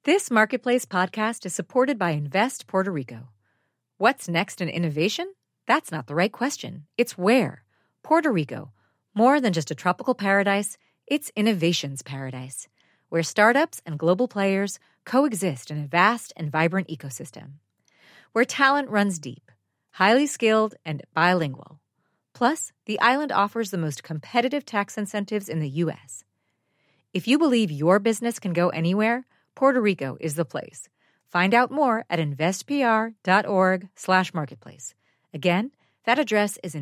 This Marketplace podcast is supported by Invest Puerto Rico. What's next in innovation? That's not the right question. It's where. Puerto Rico. More than just a tropical paradise, it's innovation's paradise, where startups and global players coexist in a vast and vibrant ecosystem. Where talent runs deep, highly skilled, and bilingual. Plus, the island offers the most competitive tax incentives in the U.S. If you believe your business can go anywhere, Puerto Rico is the place. Find out more at investpr.org/marketplace. Again, that address is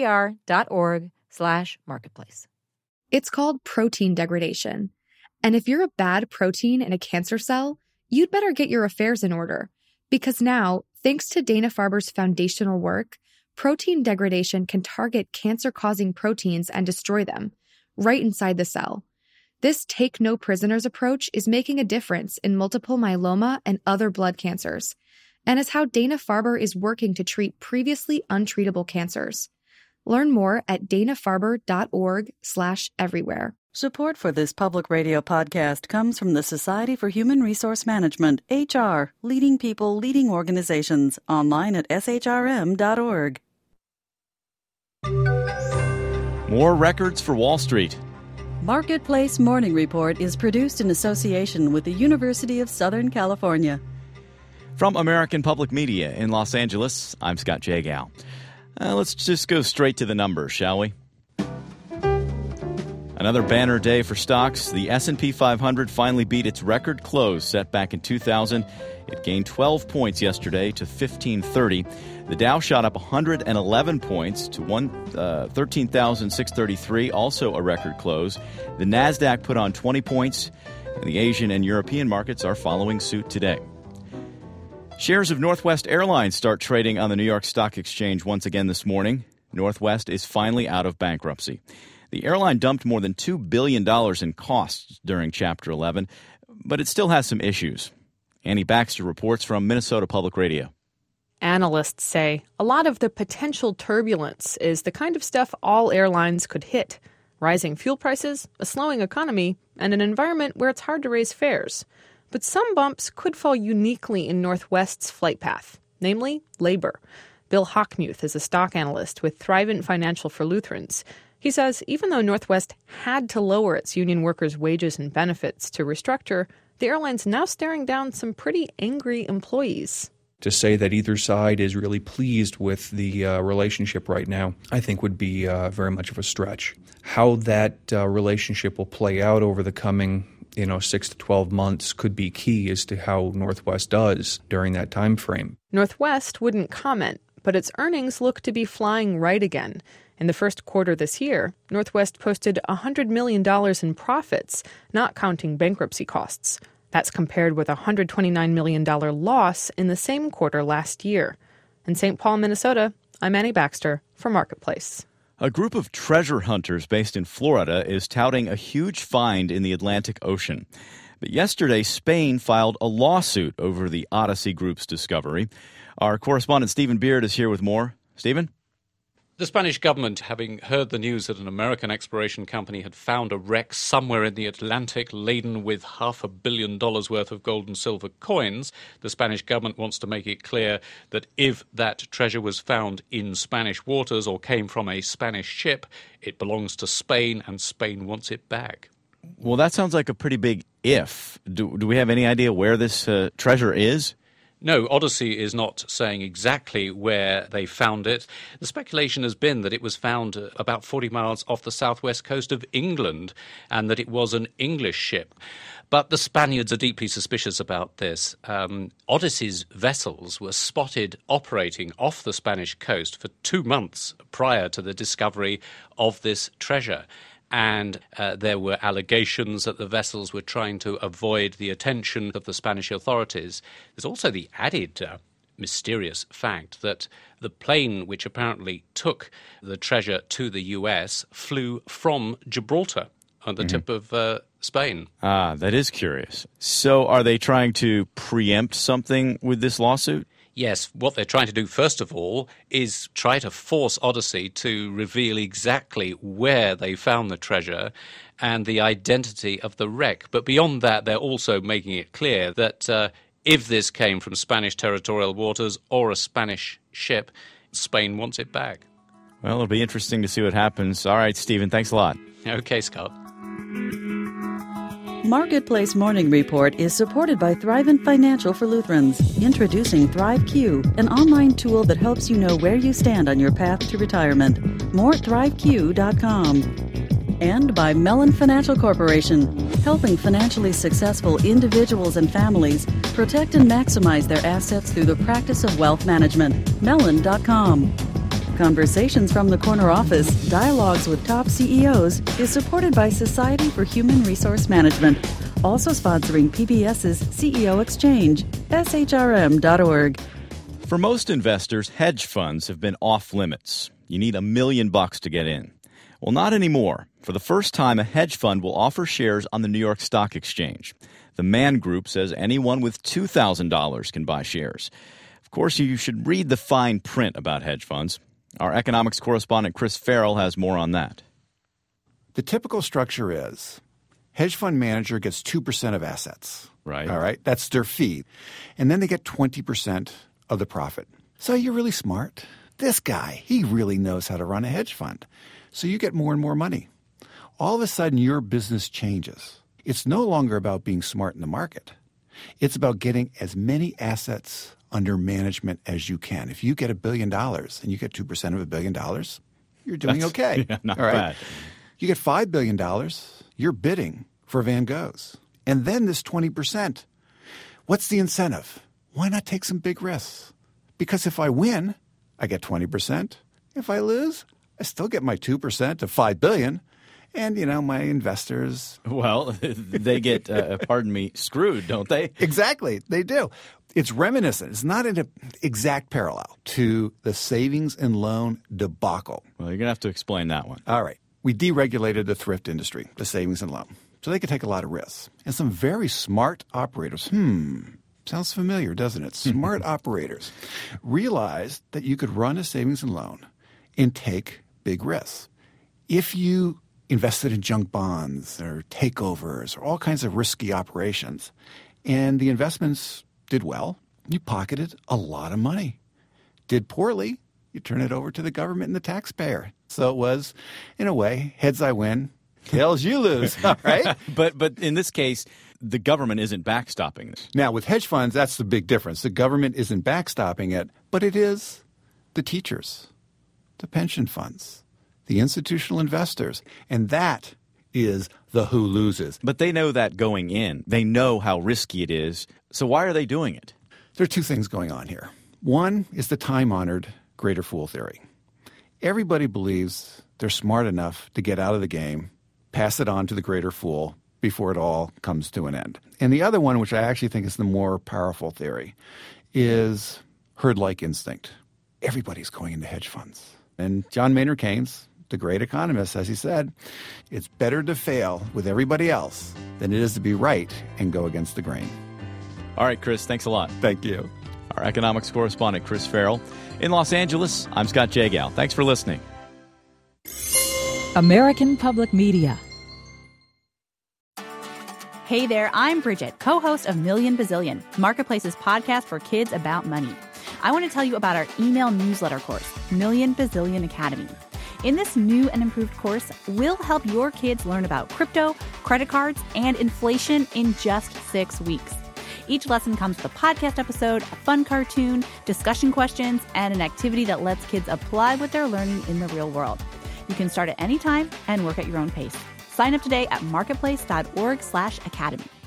investpr.org/marketplace. It's called protein degradation. And if you're a bad protein in a cancer cell, you'd better get your affairs in order. Because now, thanks to Dana-Farber's foundational work, protein degradation can target cancer-causing proteins and destroy them, right inside the cell. This take-no-prisoners approach is making a difference in multiple myeloma and other blood cancers, and is how Dana-Farber is working to treat previously untreatable cancers. Learn more at danafarber.org/everywhere. Support for this public radio podcast comes from the Society for Human Resource Management, HR, leading people, leading organizations, online at shrm.org. More records for Wall Street. Marketplace Morning Report is produced in association with the University of Southern California. From American Public Media in Los Angeles, I'm Scott Jagow. Let's just go straight to the numbers, shall we? Another banner day for stocks. The S&P 500 finally beat its record close set back in 2000. It gained 12 points yesterday to 1530. The Dow shot up 111 points to 13,633, also a record close. The Nasdaq put on 20 points, and the Asian and European markets are following suit today. Shares of Northwest Airlines start trading on the New York Stock Exchange once again this morning. Northwest is finally out of bankruptcy. The airline dumped more than $2 billion in costs during Chapter 11, but it still has some issues. Annie Baxter reports from Minnesota Public Radio. Analysts say a lot of the potential turbulence is the kind of stuff all airlines could hit. Rising fuel prices, a slowing economy, and an environment where it's hard to raise fares. But some bumps could fall uniquely in Northwest's flight path, namely labor. Bill Hockmuth is a stock analyst with Thrivent Financial for Lutherans. He says even though Northwest had to lower its union workers' wages and benefits to restructure, the airline's now staring down some pretty angry employees. To say that either side is really pleased with the relationship right now, I think would be very much of a stretch. How that relationship will play out over the coming 6 to 12 months could be key as to how Northwest does during that time frame. Northwest wouldn't comment, but its earnings look to be flying right again. In the first quarter this year, Northwest posted $100 million in profits, not counting bankruptcy costs. That's compared with a $129 million loss in the same quarter last year. In St. Paul, Minnesota, I'm Annie Baxter for Marketplace. A group of treasure hunters based in Florida is touting a huge find in the Atlantic Ocean. But yesterday, Spain filed a lawsuit over the Odyssey Group's discovery. Our correspondent Stephen Beard is here with more. Stephen? The Spanish government, having heard the news that an American exploration company had found a wreck somewhere in the Atlantic laden with $500 million worth of gold and silver coins, the Spanish government wants to make it clear that if that treasure was found in Spanish waters or came from a Spanish ship, it belongs to Spain and Spain wants it back. Well, that sounds like a pretty big if. Do we have any idea where this treasure is? No, Odyssey is not saying exactly where they found it. The speculation has been that it was found about 40 miles off the southwest coast of England and that it was an English ship. But the Spaniards are deeply suspicious about this. Odyssey's vessels were spotted operating off the Spanish coast for 2 months prior to the discovery of this treasure. And there were allegations that the vessels were trying to avoid the attention of the Spanish authorities. There's also the added mysterious fact that the plane which apparently took the treasure to the U.S. flew from Gibraltar on the tip of Spain. Ah, that is curious. So are they trying to preempt something with this lawsuit? Yes, what they're trying to do, first of all, is try to force Odyssey to reveal exactly where they found the treasure and the identity of the wreck. But beyond that, they're also making it clear that if this came from Spanish territorial waters or a Spanish ship, Spain wants it back. Well, it'll be interesting to see what happens. All right, Stephen, thanks a lot. Okay, Scott. Marketplace Morning Report is supported by Thrivent Financial for Lutherans, introducing ThriveQ, an online tool that helps you know where you stand on your path to retirement. More at ThriveQ.com. And by Mellon Financial Corporation, helping financially successful individuals and families protect and maximize their assets through the practice of wealth management. Mellon.com. Conversations from the Corner Office, Dialogues with Top CEOs is supported by Society for Human Resource Management, also sponsoring PBS's CEO Exchange, shrm.org. For most investors, hedge funds have been off limits. You need $1 million to get in. Well, not anymore. For the first time, a hedge fund will offer shares on the New York Stock Exchange. The Mann Group says anyone with $2,000 can buy shares. Of course, you should read the fine print about hedge funds. Our economics correspondent Chris Farrell has more on that. The typical structure is hedge fund manager gets 2% of assets. Right. All right. That's their fee. And then they get 20% of the profit. So you're really smart. This guy, he really knows how to run a hedge fund. So you get more and more money. All of a sudden, your business changes. It's no longer about being smart in the market. It's about getting as many assets under management as you can. If you get $1 billion and you get 2% of $1 billion, you're doing okay. Yeah, not all right? bad. You get $5 billion, you're bidding for Van Goghs. And then this 20%. What's the incentive? Why not take some big risks? Because if I win, I get 20%. If I lose, I still get my 2% of $5 billion. And, my investors... Well, they get, pardon me, screwed, don't they? Exactly. They do. It's reminiscent. It's not an exact parallel to the savings and loan debacle. Well, you're going to have to explain that one. All right. We deregulated the thrift industry, the savings and loan, so they could take a lot of risks. And some very smart operators, sounds familiar, doesn't it? Smart operators realized that you could run a savings and loan and take big risks. If you invested in junk bonds or takeovers or all kinds of risky operations, and the investments did well, you pocketed a lot of money. Did poorly, you turn it over to the government and the taxpayer. So it was, in a way, heads I win, tails you lose, right? But in this case, the government isn't backstopping this. Now, with hedge funds, that's the big difference. The government isn't backstopping it, but it is the teachers, the pension funds, the institutional investors, and that is the who loses. But they know that going in. They know how risky it is. So why are they doing it? There are two things going on here. One is the time-honored greater fool theory. Everybody believes they're smart enough to get out of the game, pass it on to the greater fool before it all comes to an end. And the other one, which I actually think is the more powerful theory, is herd-like instinct. Everybody's going into hedge funds. And John Maynard Keynes, the great economist, as he said, it's better to fail with everybody else than it is to be right and go against the grain. All right, Chris, thanks a lot. Thank you. Our economics correspondent, Chris Farrell. In Los Angeles, I'm Scott Jagow. Thanks for listening. American Public Media. Hey there, I'm Bridget, co-host of Million Bazillion, Marketplace's podcast for kids about money. I want to tell you about our email newsletter course, Million Bazillion Academy. In this new and improved course, we'll help your kids learn about crypto, credit cards, and inflation in just 6 weeks. Each lesson comes with a podcast episode, a fun cartoon, discussion questions, and an activity that lets kids apply what they're learning in the real world. You can start at any time and work at your own pace. Sign up today at marketplace.org/academy.